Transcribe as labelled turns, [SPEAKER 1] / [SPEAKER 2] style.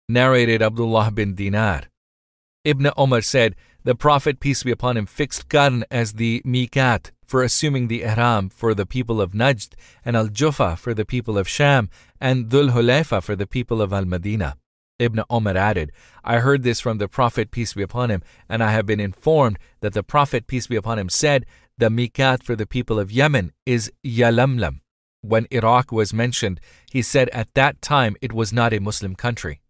[SPEAKER 1] Narrated Abdullah bin Dinar. Ibn Umar said, the Prophet, peace be upon him, fixed Qarn as the miqat for assuming the ihram for the people of Najd, and al-Jufa for the people of Sham, and Dhul Hulayfa for the people of al-Madinah. Ibn Umar added, I heard this from the Prophet, peace be upon him, and I have been informed that the Prophet, peace be upon him, said, the miqat for the people of Yemen is Yalamlam. When Iraq was mentioned, he said at that time it was not a Muslim country.